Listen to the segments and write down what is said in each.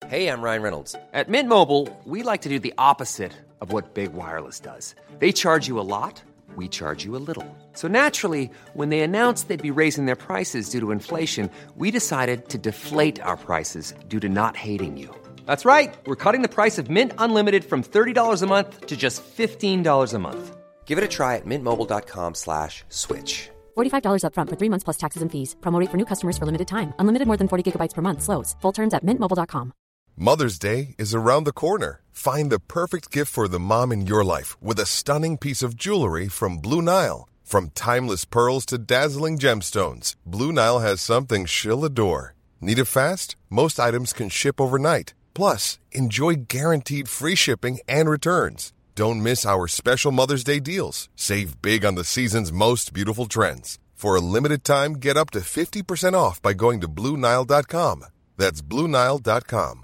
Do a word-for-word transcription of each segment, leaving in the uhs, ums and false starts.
Hey, I'm Ryan Reynolds. At Mint Mobile, we like to do the opposite of what Big Wireless does. They charge you a lot, we charge you a little. So naturally, when they announced they'd be raising their prices due to inflation, we decided to deflate our prices due to not hating you. That's right. We're cutting the price of Mint Unlimited from thirty dollars a month to just fifteen dollars a month. Give it a try at mintmobile.com slash switch. forty-five dollars up front for three months plus taxes and fees. Promo rate for new customers for limited time. Unlimited more than forty gigabytes per month slows. Full terms at mint mobile dot com. Mother's Day is around the corner. Find the perfect gift for the mom in your life with a stunning piece of jewelry from Blue Nile. From timeless pearls to dazzling gemstones, Blue Nile has something she'll adore. Need it fast? Most items can ship overnight. Plus, enjoy guaranteed free shipping and returns. Don't miss our special Mother's Day deals. Save big on the season's most beautiful trends. For a limited time, get up to fifty percent off by going to Blue Nile dot com. That's Blue Nile dot com.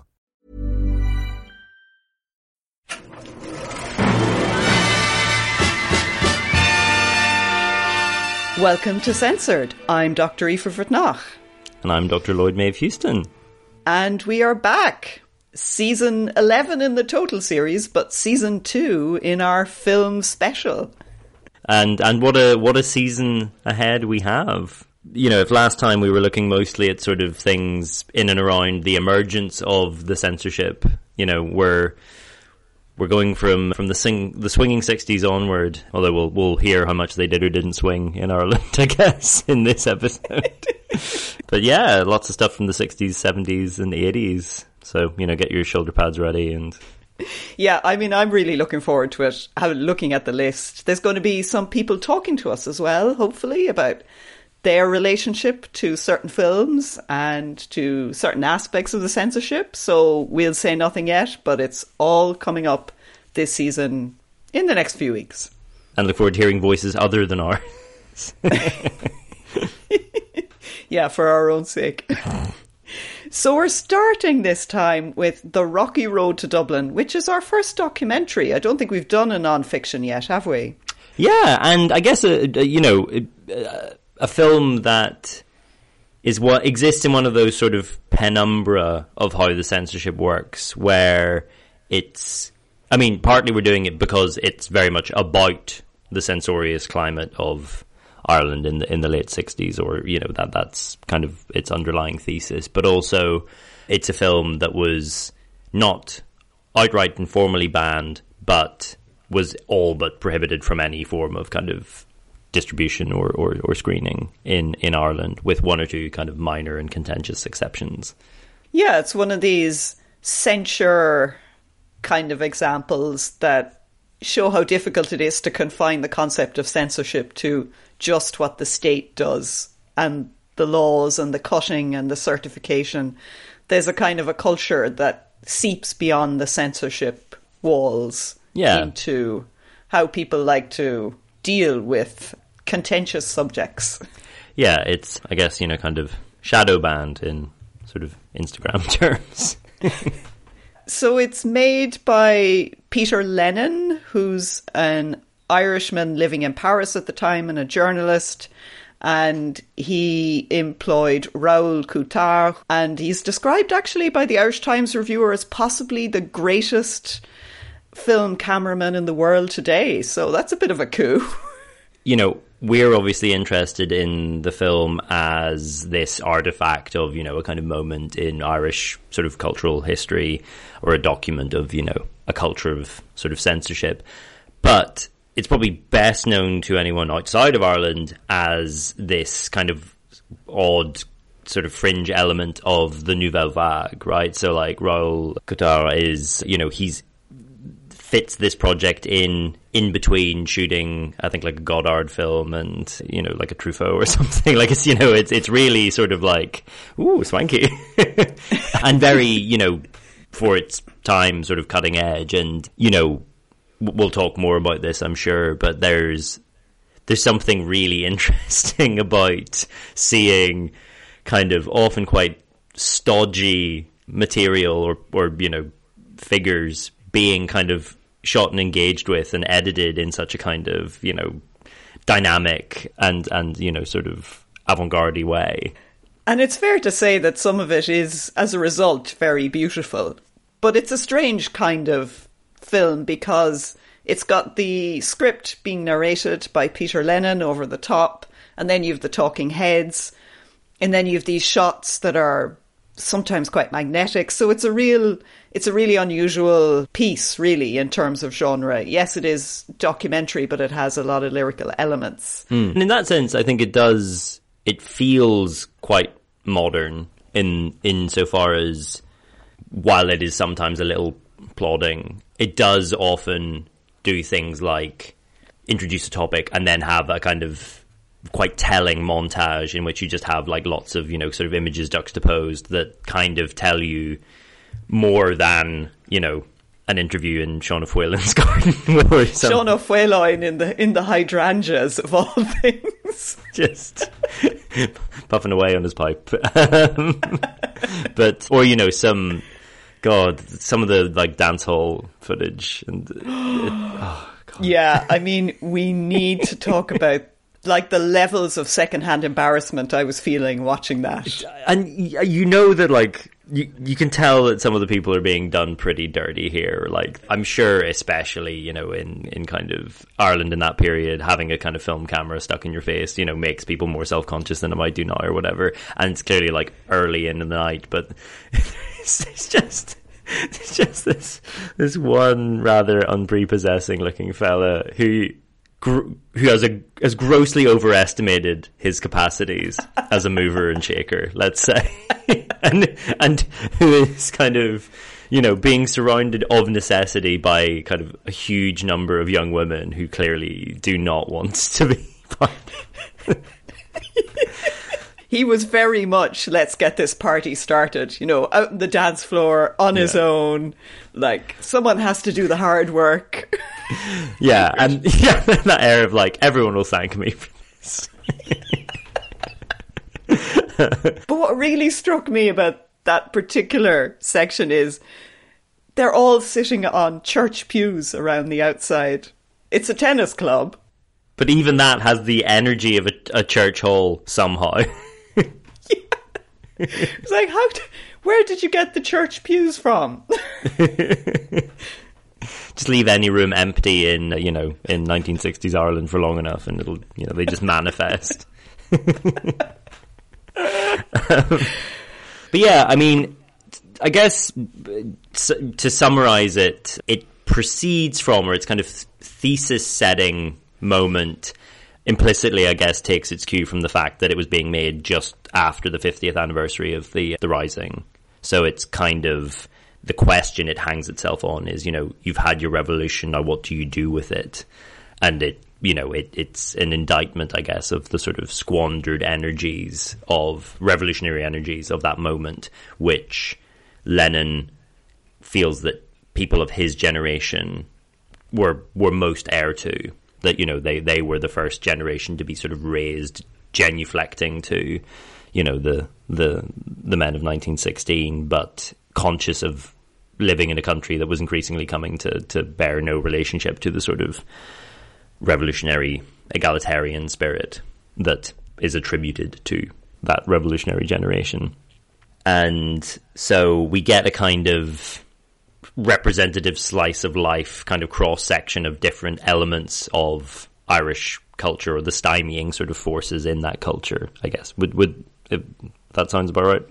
Welcome to Censored. I'm Doctor Aoife Bhrutnach. And I'm Doctor Lloyd Maeve Houston. And we are back. Season eleven in the total series, but season two in our film special. And and what a what a season ahead we have. You know, if last time we were looking mostly at sort of things in and around the emergence of the censorship, you know, we're we're going from from the sing the swinging sixties onward. Although we'll we'll hear how much they did or didn't swing in Ireland, I guess, in this episode. But yeah, lots of stuff from the sixties, seventies, and the eighties. So, you know, get your shoulder pads ready. And yeah, I mean, I'm really looking forward to it. How, looking at the list, there's going to be some people talking to us as well, hopefully, about their relationship to certain films and to certain aspects of the censorship. So we'll say nothing yet, but it's all coming up this season in the next few weeks. And look forward to hearing voices other than ours. Yeah, for our own sake. So we're starting this time with The Rocky Road to Dublin, which is our first documentary. I don't think we've done a non-fiction yet, have we? Yeah, and I guess, uh, you know, uh, a film that is what exists in one of those sort of penumbra of how the censorship works, where it's, I mean, partly we're doing it because it's very much about the censorious climate of Ireland in the in the late sixties, or, you know, that that's kind of its underlying thesis. But also it's a film that was not outright and formally banned, but was all but prohibited from any form of kind of distribution or, or, or screening in, in Ireland, with one or two kind of minor and contentious exceptions. Yeah, it's one of these censure kind of examples that show how difficult it is to confine the concept of censorship to just what the state does and the laws and the cutting and the certification. There's a kind of a culture that seeps beyond the censorship walls yeah. into how people like to deal with contentious subjects. Yeah, it's, I guess, you know, kind of shadow banned in sort of Instagram terms. So it's made by Peter Lennon, who's an Irishman living in Paris at the time and a journalist. And he employed Raoul Coutard. And he's described actually by the Irish Times reviewer as possibly the greatest film cameraman in the world today. So that's a bit of a coup. You know, we're obviously interested in the film as this artifact of, you know, a kind of moment in Irish sort of cultural history, or a document of, you know, a culture of sort of censorship. But it's probably best known to anyone outside of Ireland as this kind of odd sort of fringe element of the Nouvelle Vague, right? So like Raoul Coutard is, you know, he's fits this project in in between shooting, I think, like a Godard film and, you know, like a Truffaut or something. Like, it's, you know, it's it's really sort of like, ooh, swanky. And very, you know, for its time, sort of cutting edge. And, you know, we'll talk more about this, I'm sure, but there's there's something really interesting about seeing kind of often quite stodgy material or, or you know, figures being kind of shot and engaged with and edited in such a kind of, you know, dynamic and, and you know, sort of avant-garde way. And it's fair to say that some of it is, as a result, very beautiful. But it's a strange kind of film because it's got the script being narrated by Peter Lennon over the top, and then you have the talking heads, and then you have these shots that are sometimes quite magnetic. So it's a real, it's a really unusual piece, really, in terms of genre. Yes, it is documentary, but it has a lot of lyrical elements. Mm. And in that sense, I think it does, it feels quite modern in insofar as, while it is sometimes a little plodding, it does often do things like introduce a topic and then have a kind of quite telling montage in which you just have like lots of, you know, sort of images juxtaposed that kind of tell you more than, you know, an interview in Sean O'Whelan's garden. some... Sean O'Whelan in the in the hydrangeas of all things. Just puffing away on his pipe. But, or, you know, some, God, some of the like dance hall footage. And it, oh, God. Yeah, I mean, we need to talk about like the levels of secondhand embarrassment I was feeling watching that. And you know that like you you can tell that some of the people are being done pretty dirty here. Like, I'm sure, especially, you know, in, in kind of Ireland in that period, having a kind of film camera stuck in your face, you know, makes people more self-conscious than it might do now or whatever. And it's clearly like early in the night, but it's, it's just it's just this this one rather unprepossessing looking fella who who has a has grossly overestimated his capacities as a mover and shaker, let's say, and and who is kind of, you know, being surrounded of necessity by kind of a huge number of young women who clearly do not want to be part of it. He was very much, let's get this party started, you know, out on the dance floor on yeah. his own. Like, someone has to do the hard work. Yeah, and yeah, that air of like, everyone will thank me for this. But what really struck me about that particular section is they're all sitting on church pews around the outside. It's a tennis club. But even that has the energy of a, a church hall somehow. It's like, how? D- where did you get the church pews from? Just leave any room empty in, you know, in nineteen sixties Ireland for long enough, and it'll, you know, they just manifest. um, but yeah, I mean, I guess to summarize it, it proceeds from, or it's kind of thesis-setting moment. Implicitly, I guess, takes its cue from the fact that it was being made just after the fiftieth anniversary of the the Rising. So it's kind of, the question it hangs itself on is, you know, you've had your revolution, now what do you do with it? And it, you know, it it's an indictment, I guess, of the sort of squandered energies of, revolutionary energies of that moment, which Lennon feels that people of his generation were were most heir to. That, you know, they, they were the first generation to be sort of raised genuflecting to, you know, the the the men of nineteen sixteen, but conscious of living in a country that was increasingly coming to, to bear no relationship to the sort of revolutionary egalitarian spirit that is attributed to that revolutionary generation. And so we get a kind of representative slice of life, kind of cross-section of different elements of Irish culture, or the stymieing sort of forces in that culture, I guess. Would would if that sounds about right?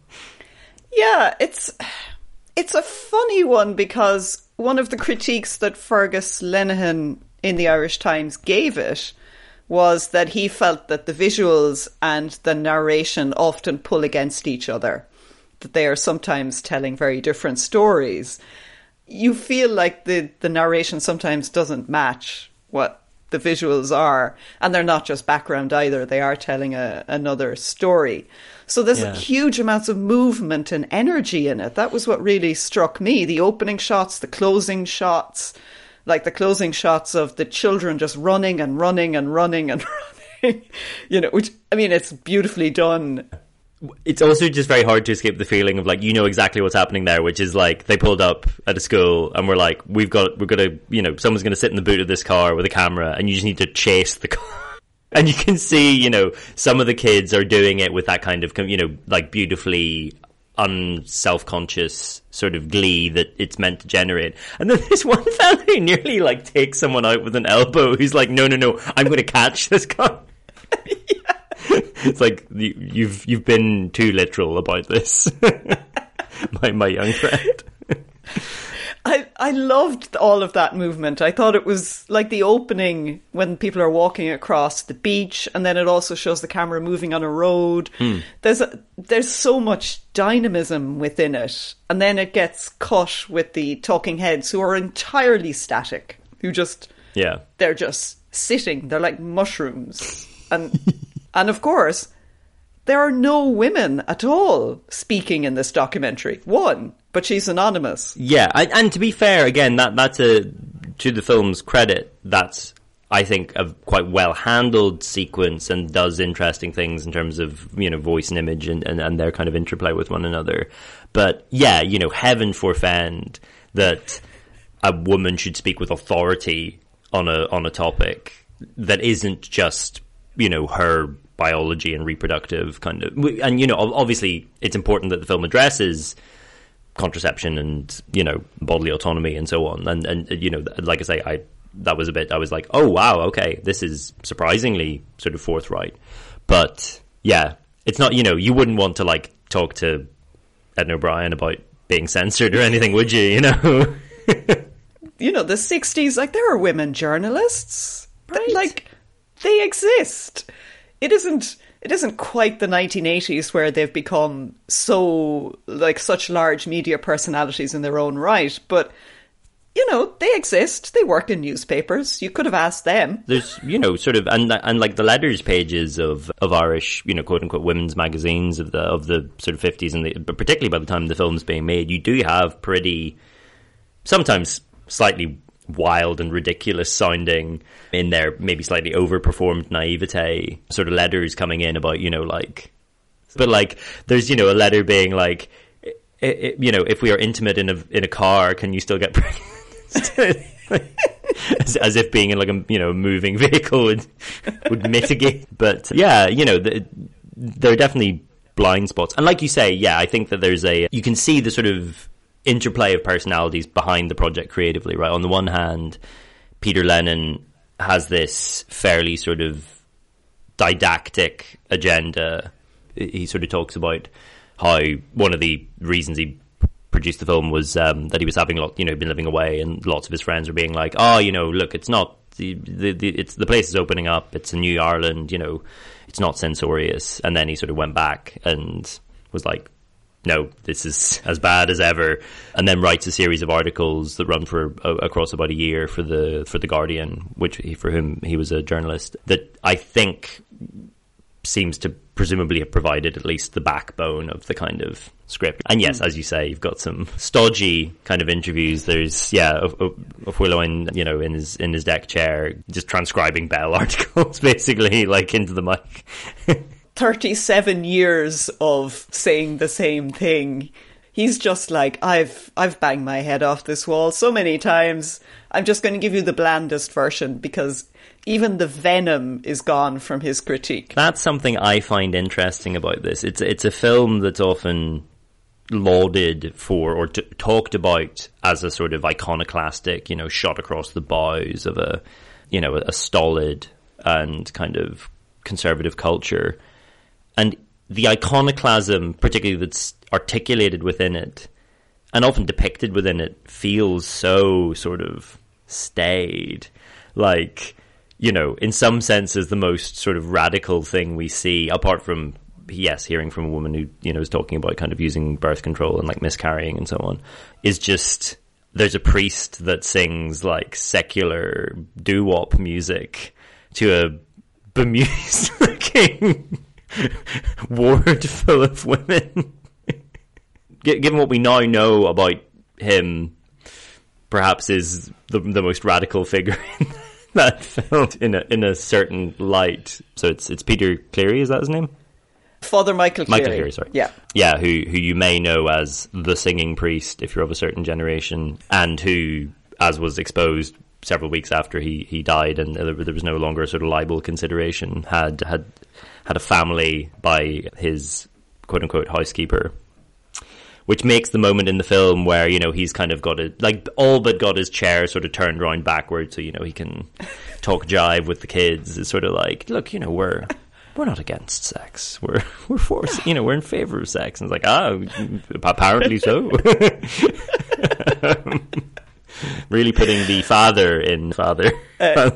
Yeah, it's it's a funny one, because one of the critiques that Fergus Lenihan in the Irish Times gave it was that he felt that the visuals and the narration often pull against each other, that they are sometimes telling very different stories. You feel like the, the narration sometimes doesn't match what the visuals are, and they're not just background either, they are telling a, another story. So there's yeah. huge amounts of movement and energy in it. That was what really struck me. The opening shots, the closing shots, like the closing shots of the children just running and running and running and running, you know, which, I mean, it's beautifully done. It's also just very hard to escape the feeling of like, you know exactly what's happening there, which is like they pulled up at a school and we're like, we've got, we're going to, you know, someone's going to sit in the boot of this car with a camera and you just need to chase the car. And you can see, you know, some of the kids are doing it with that kind of, you know, like beautifully unself-conscious sort of glee that it's meant to generate. And then there's one fella who nearly like takes someone out with an elbow who's like, no, no, no, I'm going to catch this guy. Yeah. It's like, you, you've you've been too literal about this, my my young friend. I, I loved all of that movement. I thought it was like the opening when people are walking across the beach, and then it also shows the camera moving on a road. Mm. There's a, there's so much dynamism within it. And then it gets cut with the talking heads who are entirely static, who just, yeah, they're just sitting. They're like mushrooms. And and of course, there are no women at all speaking in this documentary. One, but she's anonymous. Yeah, I, and to be fair, again, that that's a, to the film's credit, that's, I think, a quite well-handled sequence and does interesting things in terms of, you know, voice and image and, and, and their kind of interplay with one another. But, yeah, you know, heaven forfend that a woman should speak with authority on a on a topic that isn't just, you know, her biology and reproductive kind of... And, you know, obviously, it's important that the film addresses contraception and, you know, bodily autonomy and so on. And, and you know, like I say, I that was a bit, I was like, oh, wow, okay, this is surprisingly sort of forthright. But, yeah, it's not, you know, you wouldn't want to, like, talk to Ed O'Brien about being censored or anything, would you, you know? You know, the sixties, like, there are women journalists. Right. Like, they exist. It isn't... It isn't quite the nineteen eighties where they've become so, like, such large media personalities in their own right. But, you know, they exist. They work in newspapers. You could have asked them. There's, you know, sort of, and and like the letters pages of, of Irish, you know, quote unquote women's magazines of the of the sort of fifties, and the, but particularly by the time the film's being made, you do have pretty, sometimes slightly wild and ridiculous sounding in their maybe slightly overperformed naivete sort of letters coming in about, you know, like, but like there's, you know, a letter being like, it, it, you know, if we are intimate in a in a car, can you still get pregnant? as, as if being in like a, you know, moving vehicle would would mitigate. But yeah, you know, the, there are definitely blind spots, and like you say, yeah, I think that there's a, you can see the sort of interplay of personalities behind the project creatively, right? On the one hand, Peter Lennon has this fairly sort of didactic agenda. He sort of talks about how one of the reasons he produced the film was um, that he was having a lot, you know, been living away, and lots of his friends were being like, oh, you know, look, it's not the, the, the it's the place is opening up, it's a new Ireland, you know, it's not censorious. And then he sort of went back and was like, no, this is as bad as ever, and then writes a series of articles that run for uh, across about a year for the for the Guardian, which he, for whom he was a journalist, that I think seems to presumably have provided at least the backbone of the kind of script. And yes, as you say, you've got some stodgy kind of interviews. There's yeah, of, of, of Willow in, you know, in his in his deck chair, just transcribing Bell articles, basically, like into the mic. thirty-seven years of saying the same thing. He's just like, I've I've banged my head off this wall so many times. I'm just going to give you the blandest version, because even the venom is gone from his critique. That's something I find interesting about this. It's it's a film that's often lauded for, or t- talked about as a sort of iconoclastic, you know, shot across the bows of a, you know, a stolid and kind of conservative culture. And the iconoclasm, particularly that's articulated within it, and often depicted within it, feels so sort of staid. Like, you know, in some senses, the most sort of radical thing we see, apart from, yes, hearing from a woman who, you know, is talking about kind of using birth control and like miscarrying and so on, is just, there's a priest that sings like secular doo-wop music to a bemused looking ward full of women. Given what we now know about him, perhaps is the the most radical figure in that film in a in a certain light. So it's it's Peter Cleary, is that his name? Father Michael Cleary. Michael Cleary, sorry. Yeah. Yeah, who who you may know as the singing priest if you're of a certain generation, and who, as was exposed several weeks after he, he died, and there, there was no longer a sort of libel consideration, had had had a family by his quote unquote housekeeper, which makes the moment in the film where, you know, he's kind of got it, like, all but got his chair sort of turned round backwards so, you know, he can talk jive with the kids. It's sort of like, look, you know, we're we're not against sex. We're we're for, you know, we're in favour of sex. And it's like, ah, apparently so. Really putting the father in father. Uh,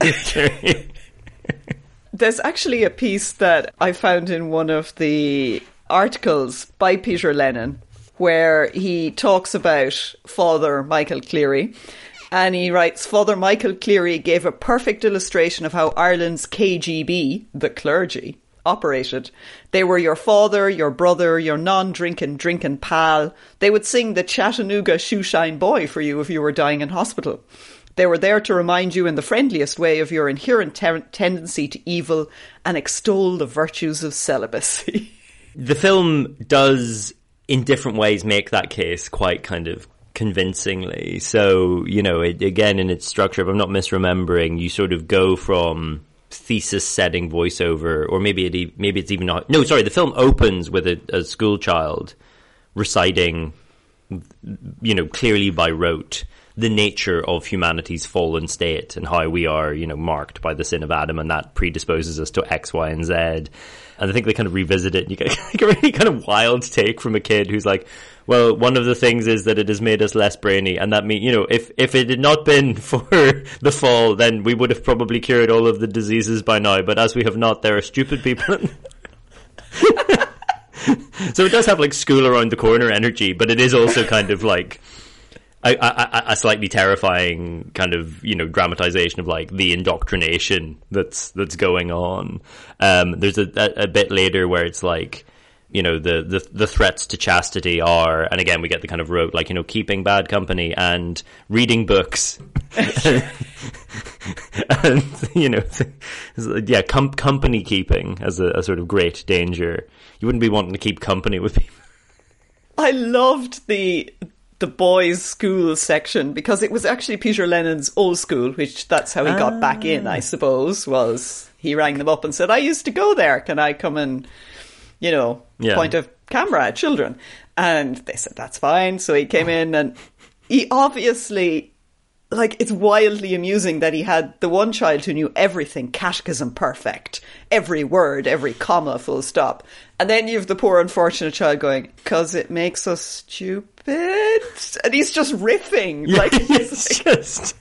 there's actually a piece that I found in one of the articles by Peter Lennon where he talks about Father Michael Cleary, and he writes, Father Michael Cleary gave a perfect illustration of how Ireland's K G B, the clergy, operated. They were your father, your brother, your non-drinking drinking pal. They would sing the Chattanooga Shoeshine Boy for you if you were dying in hospital. They were there to remind you in the friendliest way of your inherent te- tendency to evil and extol the virtues of celibacy. The film does, in different ways, make that case quite kind of convincingly. So, you know, it, again, in its structure, if I'm not misremembering, you sort of go from thesis-setting voiceover, or maybe it maybe it's even not. No, sorry, the film opens with a, a school child reciting, you know, clearly by rote, the nature of humanity's fallen state and how we are, you know, marked by the sin of Adam, and that predisposes us to X, Y, and Z. And I think they kind of revisit it, and you get like a really kind of wild take from a kid who's like, well, one of the things is that it has made us less brainy, and that mean, you know, if, if it had not been for the fall, then we would have probably cured all of the diseases by now, but as we have not, there are stupid people. So it does have like school around the corner energy, but it is also kind of like a, a, a slightly terrifying kind of, you know, dramatization of like the indoctrination that's that's going on. Um, there's a, a, a bit later where it's like, you know, the, the the threats to chastity are, and again we get the kind of rote, like, you know, keeping bad company and reading books. And, you know, yeah, com- company keeping as a, a sort of great danger. You wouldn't be wanting to keep company with people. I loved the the boys' school section because it was actually Peter Lennon's old school, which that's how he got ah. back in, I suppose, was he rang them up and said, I used to go there. Can I come and, you know, yeah. point a camera at children? And they said, that's fine. So he came in and he obviously, like, it's wildly amusing that he had the one child who knew everything, catechism perfect, every word, every comma, full stop. And then you have the poor unfortunate child going, because it makes us stupid. And he's just riffing. Yeah, like, it's like just...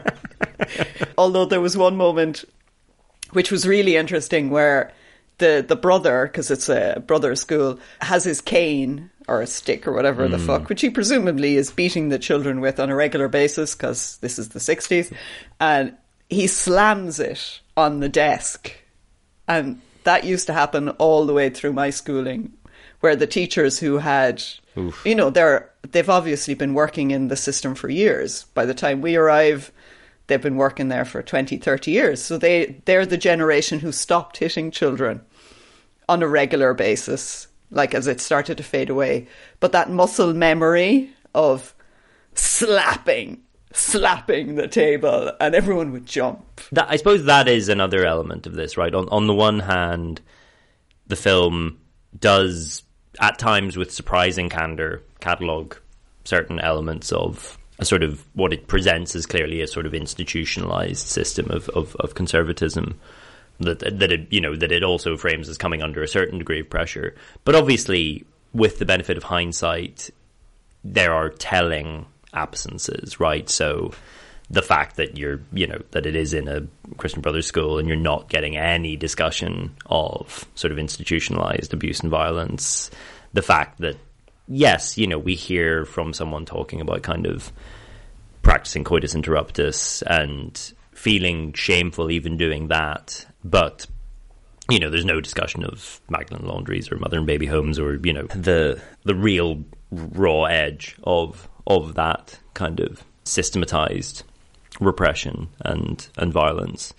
Although there was one moment which was really interesting where the, the brother, because it's a brother school, has his cane or a stick or whatever mm. the fuck, which he presumably is beating the children with on a regular basis because this is the sixties. And he slams it on the desk. And that used to happen all the way through my schooling, where the teachers who had, Oof. you know, they're, they've obviously been working in the system for years. By the time we arrive, they've been working there for twenty, thirty years. So they, they're the generation who stopped hitting children on a regular basis, like as it started to fade away. But that muscle memory of slapping, slapping the table, and everyone would jump. That, I suppose that is another element of this, right? On, on the one hand, the film does, at times with surprising candour, catalogue certain elements of a sort of what it presents as clearly a sort of institutionalised system of, of, of conservatism. That that it, you know, that it also frames as coming under a certain degree of pressure. But obviously, with the benefit of hindsight, there are telling absences, right? So the fact that you're, you know, that it is in a Christian Brothers school and you're not getting any discussion of sort of institutionalized abuse and violence. The fact that, yes, you know, we hear from someone talking about kind of practicing coitus interruptus and feeling shameful even doing that. But, you know, there's no discussion of Magdalen laundries or mother and baby homes or, you know, the the real raw edge of of that kind of systematized repression and, and violence.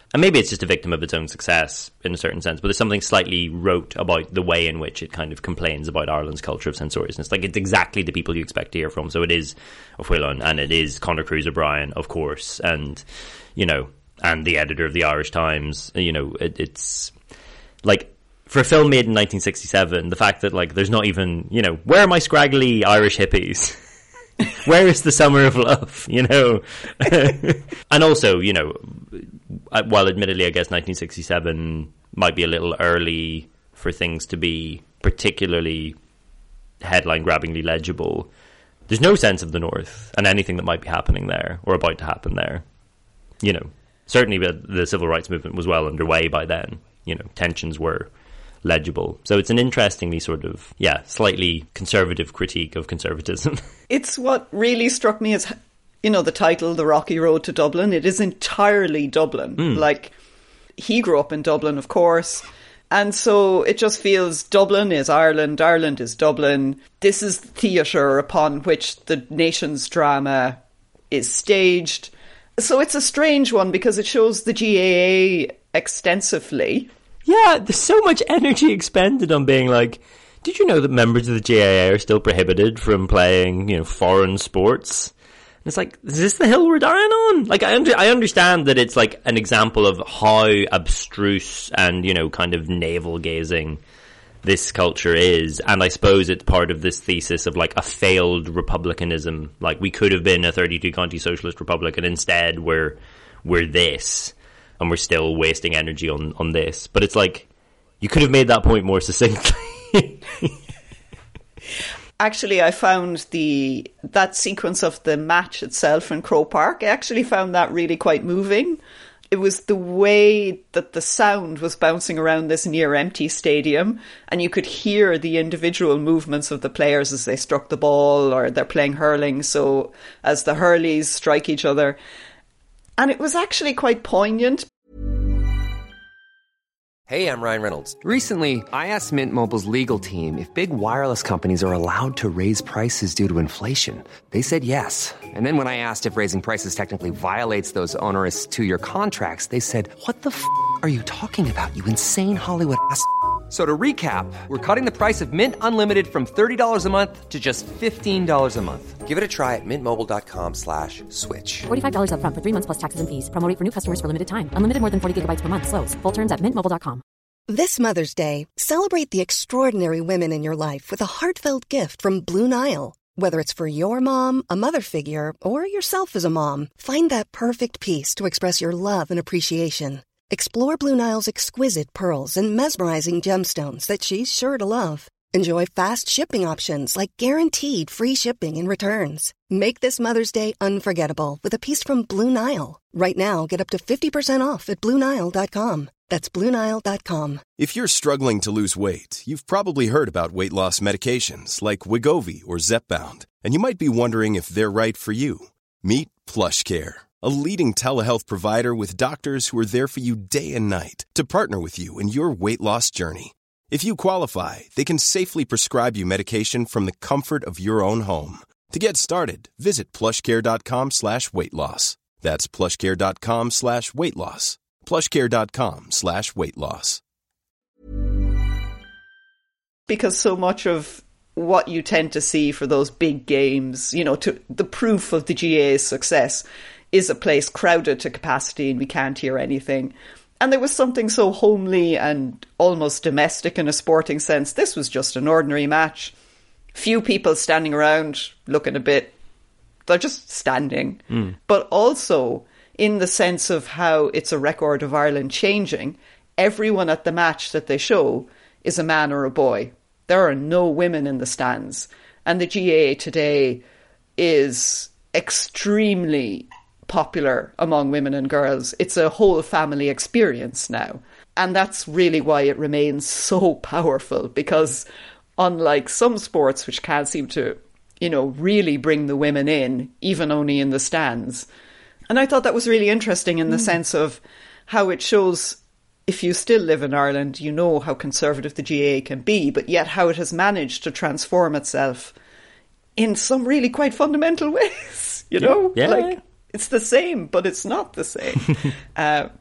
And maybe it's just a victim of its own success in a certain sense, but there's something slightly rote about the way in which it kind of complains about Ireland's culture of censoriousness. Like, it's exactly the people you expect to hear from. So it is O'Whillan, and it is Conor Cruise O'Brien, of course, and, you know, and the editor of the Irish Times. You know, it, it's like, for a film made in nineteen sixty-seven, the fact that, like, there's not even, you know, where are my scraggly Irish hippies? Where is the summer of love, you know? And also, you know, while admittedly I guess nineteen sixty-seven might be a little early for things to be particularly headline-grabbingly legible, there's no sense of the North and anything that might be happening there or about to happen there. You know, certainly the, the civil rights movement was well underway by then. You know, tensions were legible. So it's an interestingly sort of, yeah, slightly conservative critique of conservatism. It's what really struck me as, you know, the title, The Rocky Road to Dublin. It is entirely Dublin. Mm. Like, he grew up in Dublin, of course. And so it just feels Dublin is Ireland, Ireland is Dublin. This is the theatre upon which the nation's drama is staged. So it's a strange one because it shows the G A A extensively. Yeah, there's so much energy expended on being like, did you know that members of the G A A are still prohibited from playing, you know, foreign sports? And it's like, is this the hill we're dying on? Like, I under, I understand that it's like an example of how abstruse and, you know, kind of navel-gazing this culture is. And I suppose it's part of this thesis of like a failed republicanism. Like, we could have been a thirty-two county socialist republic, and instead we're we're this. And we're still wasting energy on, on this. But it's like, you could have made that point more succinctly. Actually, I found the that sequence of the match itself in Croke Park, I actually found that really quite moving. It was the way that the sound was bouncing around this near-empty stadium, and you could hear the individual movements of the players as they struck the ball, or they're playing hurling, so as the hurleys strike each other. And it was actually quite poignant. Hey, I'm Ryan Reynolds. Recently, I asked Mint Mobile's legal team if big wireless companies are allowed to raise prices due to inflation. They said yes. And then when I asked if raising prices technically violates those onerous two-year contracts, they said, what the f*** are you talking about, you insane Hollywood ass f- So to recap, we're cutting the price of Mint Unlimited from thirty dollars a month to just fifteen dollars a month. Give it a try at mintmobile.com slash switch. forty-five dollars up front for three months plus taxes and fees. Promo rate for new customers for limited time. Unlimited more than forty gigabytes per month. Slows full terms at mint mobile dot com. This Mother's Day, celebrate the extraordinary women in your life with a heartfelt gift from Blue Nile. Whether it's for your mom, a mother figure, or yourself as a mom, find that perfect piece to express your love and appreciation. Explore Blue Nile's exquisite pearls and mesmerizing gemstones that she's sure to love. Enjoy fast shipping options like guaranteed free shipping and returns. Make this Mother's Day unforgettable with a piece from Blue Nile. Right now, get up to fifty percent off at blue nile dot com. That's blue nile dot com. If you're struggling to lose weight, you've probably heard about weight loss medications like Wegovy or Zepbound, and you might be wondering if they're right for you. Meet PlushCare, a leading telehealth provider with doctors who are there for you day and night to partner with you in your weight loss journey. If you qualify, they can safely prescribe you medication from the comfort of your own home. To get started, visit plushcare.com slash weight loss. That's plushcare.com slash weight loss. plushcare.com slash weight loss. Because so much of what you tend to see for those big games, you know, to the proof of the G A A's success is a place crowded to capacity and we can't hear anything. And there was something so homely and almost domestic in a sporting sense. This was just an ordinary match. Few people standing around looking a bit, they're just standing. Mm. But also in the sense of how it's a record of Ireland changing, everyone at the match that they show is a man or a boy. There are no women in the stands. And the G A A today is extremely popular among women and girls. It's a whole family experience now. And that's really why it remains so powerful, because unlike some sports which can't seem to, you know, really bring the women in, even only in the stands. And I thought that was really interesting in the mm. sense of how it shows, if you still live in Ireland, you know how conservative the G A A can be, but yet how it has managed to transform itself in some really quite fundamental ways, you yeah. know? Yeah. Like, it's the same, but it's not the same. uh,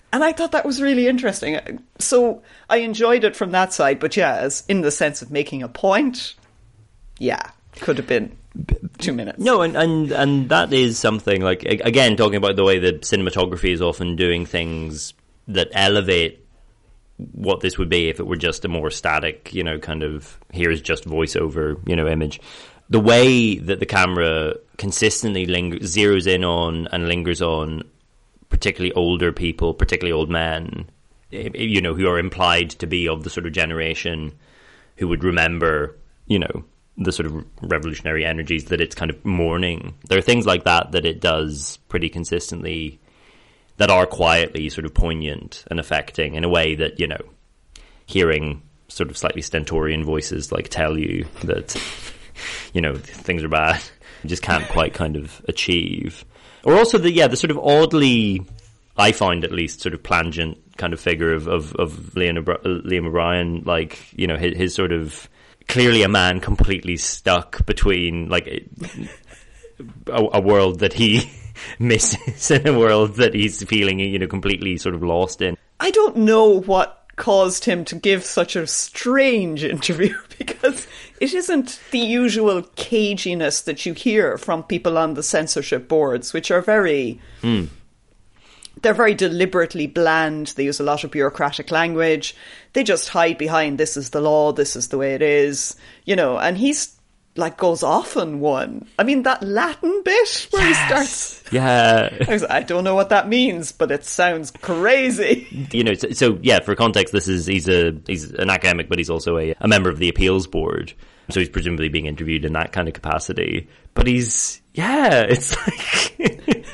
And I thought that was really interesting. So I enjoyed it from that side, but yeah, as in the sense of making a point, yeah, could have been two minutes. No, and, and, and that is something, like, again, talking about the way that cinematography is often doing things that elevate what this would be if it were just a more static, you know, kind of, here's just voiceover, you know, image. The way that the camera consistently linger- zeroes in on and lingers on particularly older people, particularly old men, you know, who are implied to be of the sort of generation who would remember, you know, the sort of revolutionary energies that it's kind of mourning. There are things like that that it does pretty consistently that are quietly sort of poignant and affecting in a way that, you know, hearing sort of slightly stentorian voices like tell you that, you know, things are bad, you just can't quite kind of achieve. Or also the, yeah, the sort of oddly, I find at least, sort of plangent kind of figure of, of, of Liam, Liam O'Brien, like, you know, his, his sort of, clearly a man completely stuck between, like, a, a world that he misses and a world that he's feeling, you know, completely sort of lost in. I don't know what caused him to give such a strange interview, because it isn't the usual caginess that you hear from people on the censorship boards, which are very... Mm. They're very deliberately bland. They use a lot of bureaucratic language. They just hide behind, this is the law, this is the way it is, you know, and he's like goes off on one. I mean, that Latin bit where yes. he starts... Yeah. I, was, I don't know what that means, but it sounds crazy. You know, so, so yeah, for context, this is he's a he's an academic, but he's also a, a member of the appeals board. So he's presumably being interviewed in that kind of capacity. But he's, yeah, it's like... it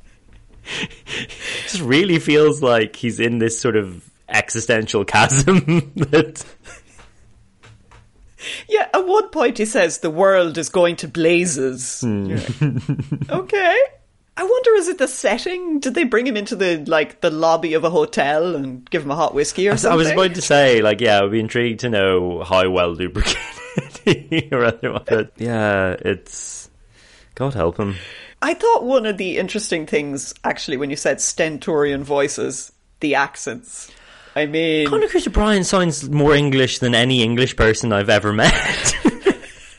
just really feels like he's in this sort of existential chasm that... Yeah, at one point he says the world is going to blazes. Mm. Like, okay. I wonder, is it the setting? Did they bring him into the like the lobby of a hotel and give him a hot whiskey or something? I was about to say, like, yeah, I'd be intrigued to know how well lubricated he or otherwise. But yeah, it's... God help him. I thought one of the interesting things, actually, when you said stentorian voices, the accents. I mean... Conor Chris O'Brien sounds more English than any English person I've ever met. I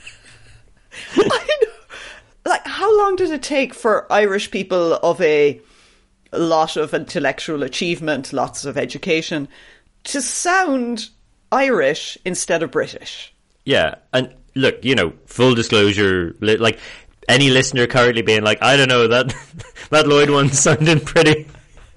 know. Like, how long did it take for Irish people of a lot of intellectual achievement, lots of education, to sound Irish instead of British? Yeah, and look, you know, full disclosure, like, any listener currently being like, I don't know, that that Lloyd one sounded pretty...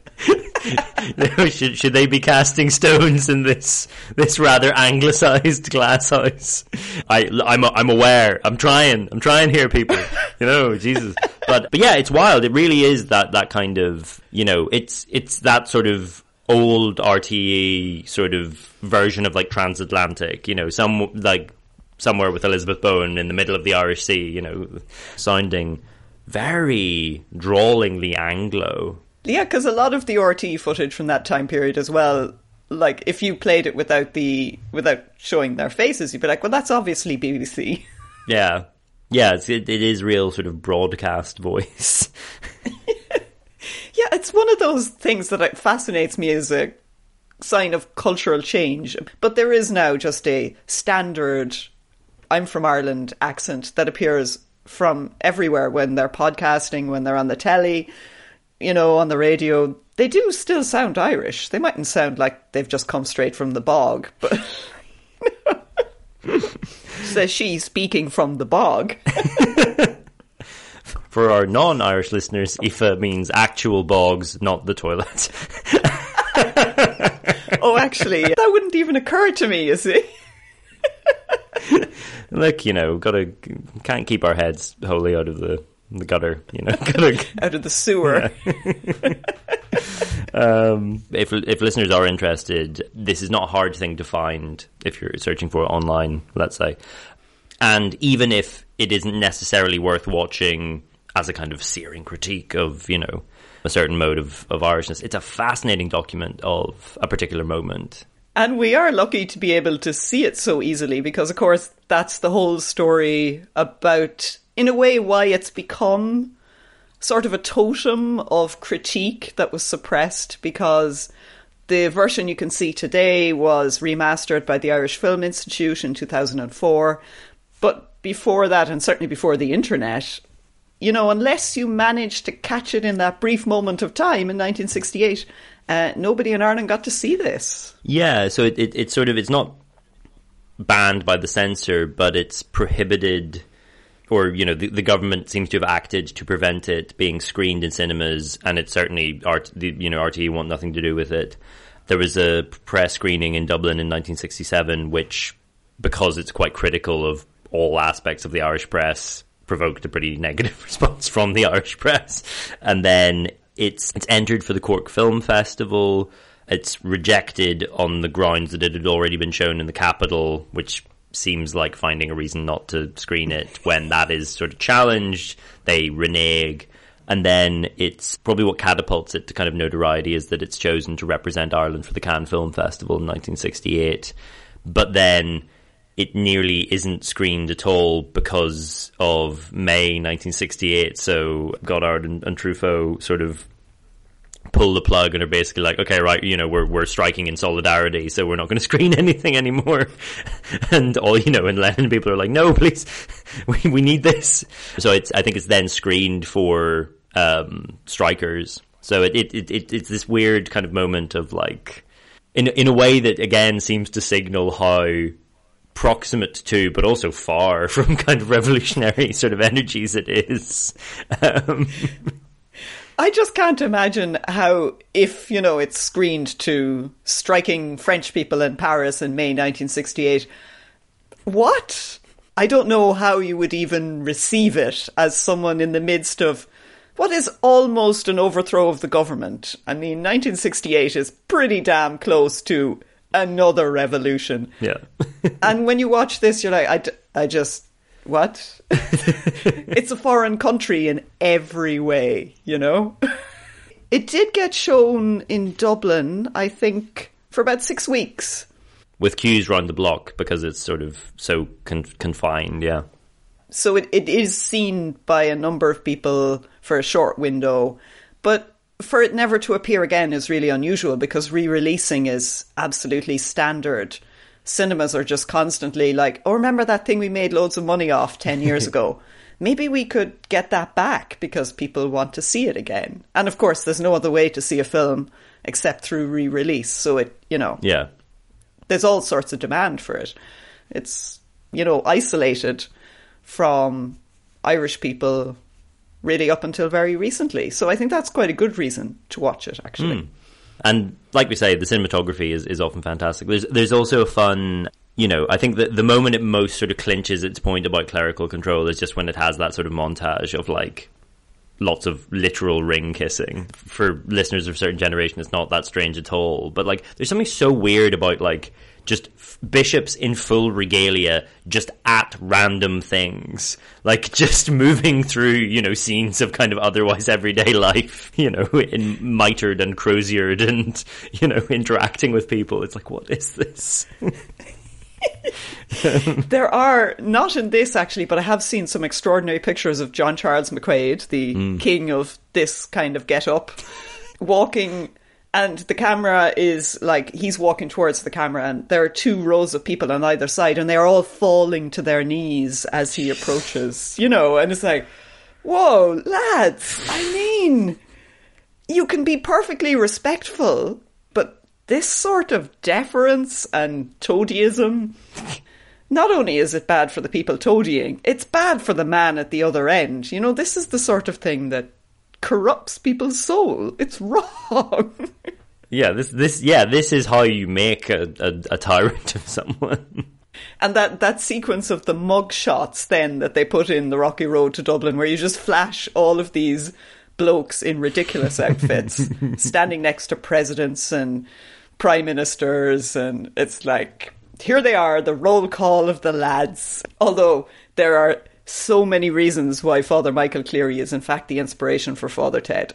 should should they be casting stones in this this rather anglicised glass house? I I'm I'm aware. I'm trying. I'm trying here, people. You know, Jesus. But but yeah, it's wild. It really is that that kind of, you know, it's it's that sort of old R T E sort of version of like transatlantic. You know, some like somewhere with Elizabeth Bowen in the middle of the Irish Sea. You know, sounding very drawlingly Anglo. Yeah, because a lot of the R T E footage from that time period as well, like, if you played it without the without showing their faces, you'd be like, well, that's obviously B B C. Yeah. Yeah, it's, it, it is real sort of broadcast voice. Yeah, it's one of those things that fascinates me as a sign of cultural change. But there is now just a standard I'm from Ireland accent that appears from everywhere when they're podcasting, when they're on the telly, you know, on the radio. They do still sound Irish. They mightn't sound like they've just come straight from the bog, but... Says she, speaking from the bog. For our non-Irish listeners, I F A means actual bogs, not the toilet. Oh, actually, that wouldn't even occur to me, you see. Look, you know, gotta can't keep our heads wholly out of the, the gutter, you know. Gotta, out of the sewer. Yeah. um, if if listeners are interested, this is not a hard thing to find if you're searching for it online, let's say. And even if it isn't necessarily worth watching as a kind of searing critique of, you know, a certain mode of, of Irishness, it's a fascinating document of a particular moment. And we are lucky to be able to see it so easily because, of course, that's the whole story about, in a way, why it's become sort of a totem of critique that was suppressed because the version you can see today was remastered by the Irish Film Institute in two thousand four. But before that, and certainly before the internet, you know, unless you managed to catch it in that brief moment of time in nineteen sixty-eight, uh, nobody in Ireland got to see this. Yeah, so it, it, it's sort of, it's not banned by the censor, but it's prohibited, or, you know, the, the government seems to have acted to prevent it being screened in cinemas, and it certainly, Art, the, you know, R T E want nothing to do with it. There was a press screening in Dublin in nineteen sixty-seven, which, because it's quite critical of all aspects of the Irish press, provoked a pretty negative response from the Irish press. And then it's it's entered for the Cork Film Festival. It's rejected on the grounds that it had already been shown in the capital, which seems like finding a reason not to screen it. When that is sort of challenged, they renege. And then it's probably what catapults it to kind of notoriety is that it's chosen to represent Ireland for the Cannes Film Festival in nineteen sixty-eight. But then it nearly isn't screened at all because of May nineteen sixty-eight. So Godard and, and Truffaut sort of pull the plug and are basically like, okay, right, you know, we're we're striking in solidarity, so we're not going to screen anything anymore. And all, you know, and Lennon people are like, no, please, we we need this. So it's I think it's then screened for um, strikers. So it, it it it it's this weird kind of moment of like, in in a way that again seems to signal how proximate to, but also far from kind of revolutionary sort of energies it is. Um, I just can't imagine how, if, you know, it's screened to striking French people in Paris in May nineteen sixty-eight, what? I don't know how you would even receive it as someone in the midst of what is almost an overthrow of the government. I mean, nineteen sixty-eight is pretty damn close to another revolution. Yeah. And when you watch this, you're like, I, d- I just, what? It's a foreign country in every way, you know? It did get shown in Dublin, I think, for about six weeks. With queues round the block because it's sort of so con- confined, yeah. So it, it is seen by a number of people for a short window, but for it never to appear again is really unusual because re-releasing is absolutely standard. Cinemas are just constantly like, oh, remember that thing we made loads of money off ten years ago? Maybe we could get that back because people want to see it again. And of course, there's no other way to see a film except through re-release. So it, you know, yeah, there's all sorts of demand for it. It's, you know, isolated from Irish people really up until very recently. So I think that's quite a good reason to watch it, actually. Mm. And like we say, the cinematography is, is often fantastic. There's there's also a fun, you know, I think that the moment it most sort of clinches its point about clerical control is just when it has that sort of montage of like lots of literal ring kissing. For listeners of a certain generation, it's not that strange at all. But like, there's something so weird about like just f- bishops in full regalia just at random things, like just moving through, you know, scenes of kind of otherwise everyday life, you know, in mitred and croziered and, you know, interacting with people. It's like, what is this? There are, not in this actually, but I have seen some extraordinary pictures of John Charles McQuaid, the mm. king of this kind of get-up, walking, and the camera is like, he's walking towards the camera and there are two rows of people on either side and they're all falling to their knees as he approaches, you know, and it's like, whoa, lads, I mean, you can be perfectly respectful, but this sort of deference and toadyism, not only is it bad for the people toadying, it's bad for the man at the other end. You know, this is the sort of thing that corrupts people's soul. It's wrong. Yeah, this this yeah, this is how you make a, a, a tyrant of someone. And that, that sequence of the mug shots then that they put in the Rocky Road to Dublin, where you just flash all of these blokes in ridiculous outfits standing next to presidents and prime ministers, and it's like, here they are, the roll call of the lads. Although there are so many reasons why Father Michael Cleary is in fact the inspiration for Father Ted.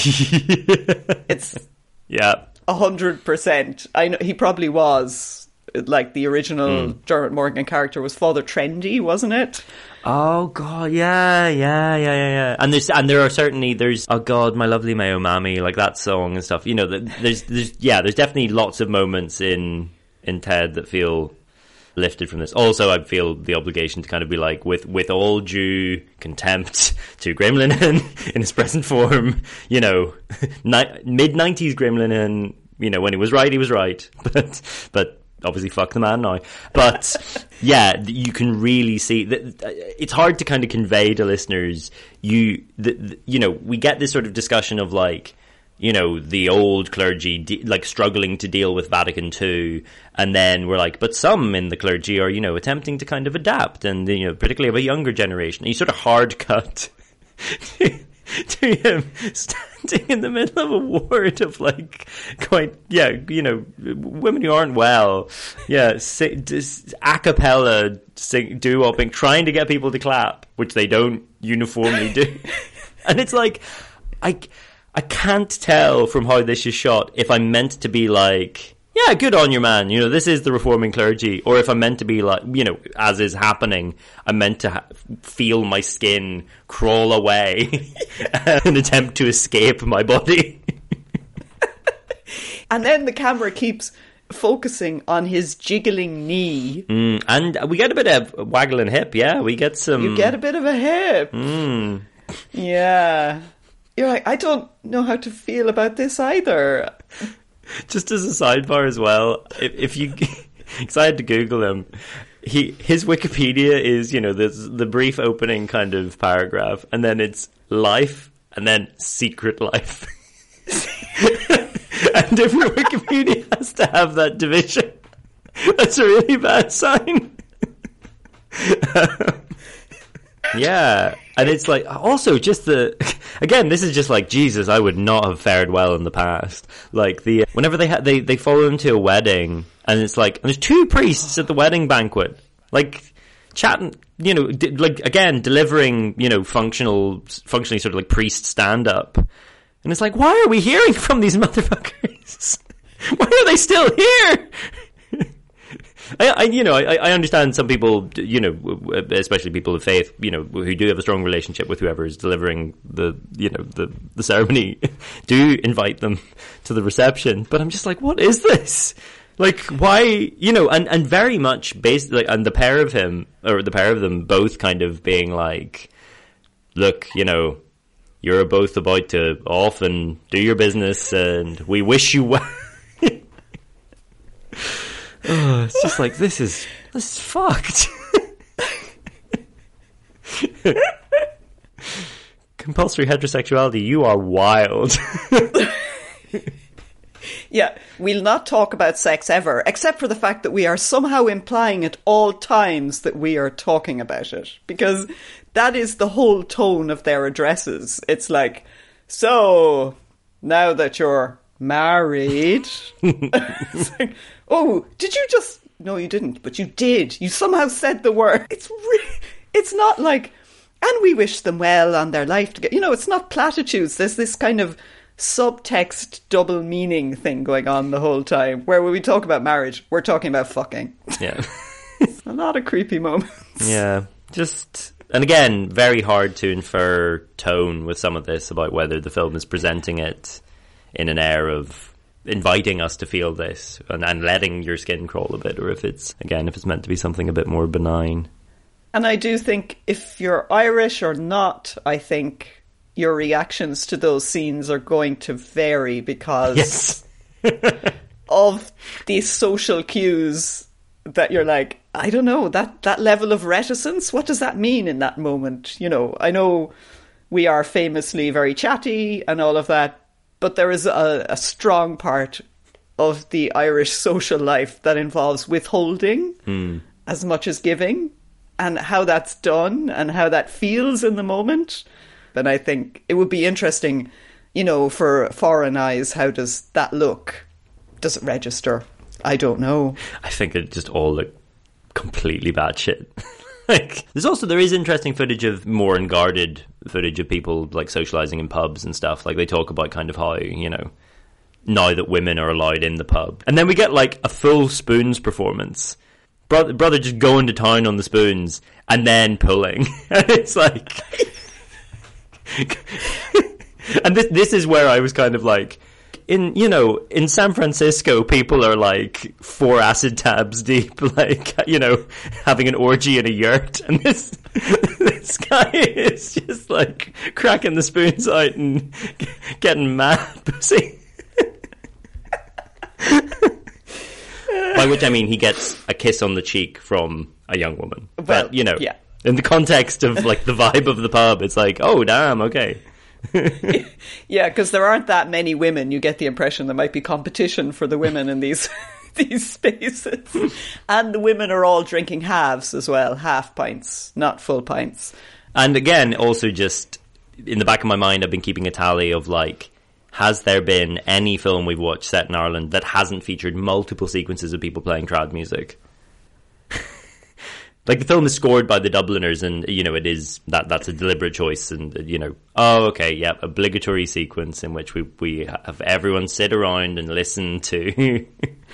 It's yeah, a hundred percent. I know he probably was like the original mm. Dermot Morgan character was Father Trendy, wasn't it? Oh god, yeah, yeah, yeah, yeah, yeah. And there's and there are certainly there's oh god, my lovely Mayo Mammy, like that song and stuff. You know, there's there's yeah, there's definitely lots of moments in in Ted that feel lifted from this. Also, I feel the obligation to kind of be like, with with all due contempt to Graham Linehan in his present form, you know, ni- mid nineties Graham Linehan, you know, when he was right, he was right, but but. Obviously, fuck the man now. But yeah, you can really see that it's hard to kind of convey to listeners. You, the, the, you know, we get this sort of discussion of like, you know, the old clergy de- like struggling to deal with Vatican Two, and then we're like, but some in the clergy are, you know, attempting to kind of adapt, and you know, particularly of a younger generation. And you sort of hard cut to, to him standing in the middle of a ward of like quite yeah you know women who aren't well, yeah sing, just a cappella sing, doo-wopping, trying to get people to clap, which they don't uniformly do. And it's like I I can't tell from how this is shot if I'm meant to be like, yeah, good on your man, you know, this is the reforming clergy, or if I'm meant to be like, you know, as is happening, I'm meant to ha- feel my skin crawl away and attempt to escape my body. And then the camera keeps focusing on his jiggling knee. Mm, and we get a bit of waggling hip, yeah, we get some... You get a bit of a hip. Mm. Yeah. You're like, I don't know how to feel about this either. Just as a sidebar as well, if, if you, because I had to Google him, he his Wikipedia is, you know, the the brief opening kind of paragraph, and then it's life, and then secret life. And if your Wikipedia has to have that division, that's a really bad sign. Yeah, and it's like, also just the, again, this is just like, Jesus, I would not have fared well in the past. Like the, whenever they ha- they, they follow him to a wedding, and it's like, and there's two priests at the wedding banquet, like chatting, you know, di- like again, delivering, you know, functional, functionally sort of like priest stand up. And it's like, why are we hearing from these motherfuckers? Why are they still here? I, I, you know, I, I understand some people, you know, especially people of faith, you know, who do have a strong relationship with whoever is delivering the, you know, the, the ceremony, do invite them to the reception. But I'm just like, what is this? Like, why, you know, and, and very much based, like, and the pair of him, or the pair of them both kind of being like, look, you know, you're both about to off and do your business, and we wish you well. Oh, it's just like, this is this is fucked. Compulsory heterosexuality, you are wild. Yeah, we'll not talk about sex ever, except for the fact that we are somehow implying at all times that we are talking about it, because that is the whole tone of their addresses. It's like, so, now that you're married... It's like, oh, did you just... No, you didn't, but you did. You somehow said the word. It's re- It's not like, and we wish them well on their life together. You know, it's not platitudes. There's this kind of subtext double meaning thing going on the whole time, where when we talk about marriage, we're talking about fucking. Yeah. A lot of creepy moments. Yeah, just... And again, very hard to infer tone with some of this about whether the film is presenting it in an air of inviting us to feel this and, and letting your skin crawl a bit, or if it's, again, if it's meant to be something a bit more benign. And I do think if you're Irish or not, I think your reactions to those scenes are going to vary because yes. of these social cues that you're like, I don't know, that, that level of reticence, what does that mean in that moment? You know, I know we are famously very chatty and all of that, but there is a, a strong part of the Irish social life that involves withholding mm. as much as giving, and how that's done and how that feels in the moment. And I think it would be interesting, you know, for foreign eyes, how does that look? Does it register? I don't know. I think it just all looked completely batshit. Like, there's also, there is interesting footage of more unguarded footage of people like socializing in pubs and stuff. Like, they talk about kind of how, you know, now that women are allowed in the pub. And then we get like a full spoons performance. Brother, brother just going to town on the spoons and then pulling. And it's like... And this this is where I was kind of like, in, you know, in San Francisco, people are like four acid tabs deep, like, you know, having an orgy in a yurt. And this this guy is just like cracking the spoons out and getting mad pussy. By which I mean he gets a kiss on the cheek from a young woman. Well, but, you know, yeah. in the context of like the vibe of the pub, it's like, oh, damn, okay. Yeah, because there aren't that many women. You get the impression there might be competition for the women in these these spaces. And the women are all drinking halves as well, half pints, not full pints. And again, also just in the back of my mind, I've been keeping a tally of like, has there been any film we've watched set in Ireland that hasn't featured multiple sequences of people playing trad music? Like, the film is scored by the Dubliners, and, you know, it is, that that's a deliberate choice, and, you know, oh, okay, yeah, obligatory sequence in which we, we have everyone sit around and listen to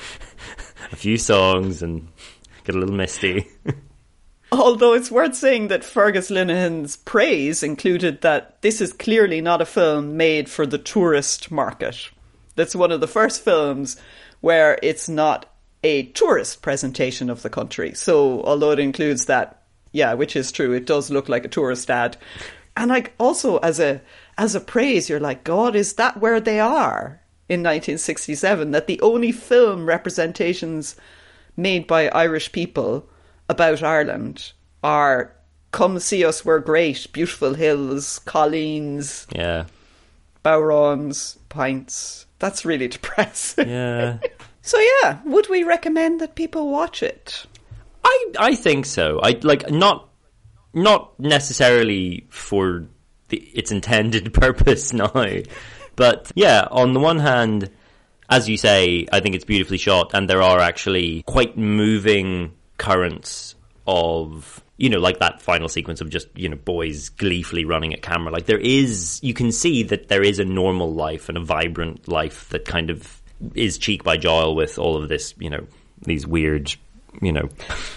a few songs and get a little misty. Although it's worth saying that Fergus Linehan's praise included that this is clearly not a film made for the tourist market. That's one of the first films where it's not a tourist presentation of the country. So, although it includes that, yeah, which is true, it does look like a tourist ad. And like, also as a as a praise, you're like, God, is that where they are in nineteen sixty-seven? That the only film representations made by Irish people about Ireland are Come See Us, We're Great, Beautiful Hills, Colleen's, yeah, Bowrons, Pints. That's really depressing. Yeah. So yeah, would we recommend that people watch it? I I think so. I like not not necessarily for the, its intended purpose now, but yeah. On the one hand, as you say, I think it's beautifully shot, and there are actually quite moving currents of, you know, like that final sequence of just, you know, boys gleefully running at camera. Like, there is, you can see that there is a normal life and a vibrant life that kind of is cheek by jowl with all of this, you know, these weird, you know,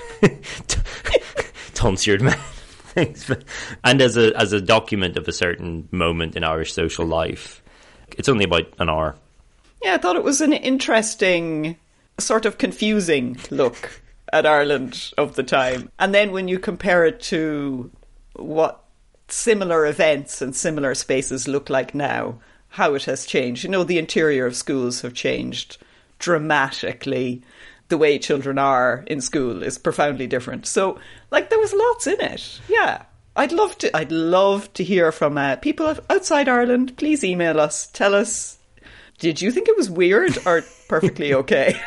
tonsured men things. And as a as a document of a certain moment in Irish social life, it's only about an hour. Yeah, I thought it was an interesting, sort of confusing look at Ireland of the time. And then when you compare it to what similar events and similar spaces look like now, how it has changed. You know, the interior of schools have changed dramatically. The way children are in school is profoundly different. So, like, there was lots in it. Yeah. I'd love to I'd love to hear from uh, people outside Ireland. Please email us. Tell us, did you think it was weird or perfectly okay?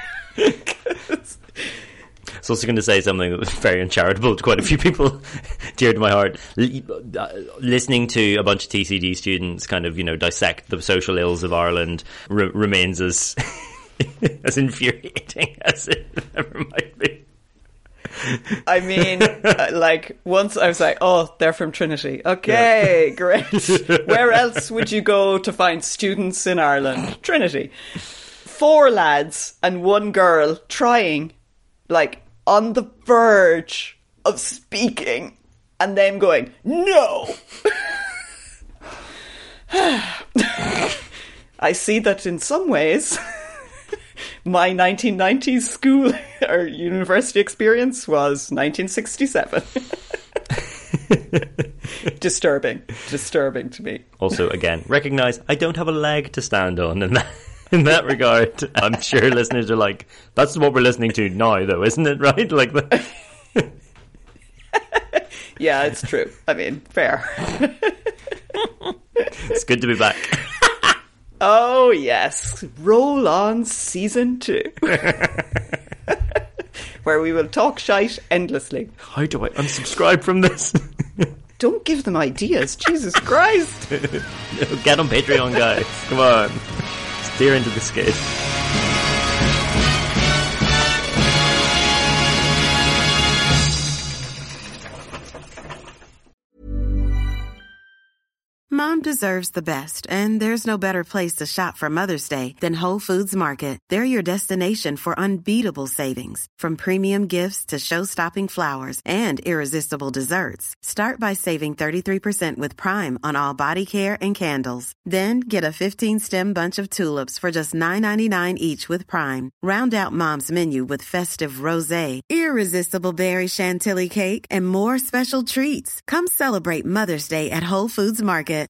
I was also going to say something that was very uncharitable to quite a few people, dear to my heart. L- listening to a bunch of T C D students kind of, you know, dissect the social ills of Ireland re- remains as as infuriating as it ever might be. I mean, uh, like, once I was like, oh, they're from Trinity. Okay, yeah. Great. Where else would you go to find students in Ireland? Trinity. Four lads and one girl trying, like, on the verge of speaking, and them going, no! I see that in some ways my nineteen nineties school or university experience was nineteen sixty-seven. Disturbing. Disturbing to me. Also, again, recognise I don't have a leg to stand on in that, in that regard. I'm sure listeners are like, that's what we're listening to now, though, isn't it? Right? Like the... Yeah, it's true. I mean, fair. It's good to be back. Oh, yes. Roll on season two. Where we will talk shite endlessly. How do I unsubscribe from this? Don't give them ideas. Jesus Christ. Get on Patreon, guys. Come on. Steer into the skid. Mom deserves the best, and there's no better place to shop for Mother's Day than Whole Foods Market. They're your destination for unbeatable savings, from premium gifts to show-stopping flowers and irresistible desserts. Start by saving thirty-three percent with Prime on all body care and candles. Then get a fifteen-stem bunch of tulips for just nine ninety-nine each with Prime. Round out Mom's menu with festive rosé, irresistible berry chantilly cake, and more special treats. Come celebrate Mother's Day at Whole Foods Market.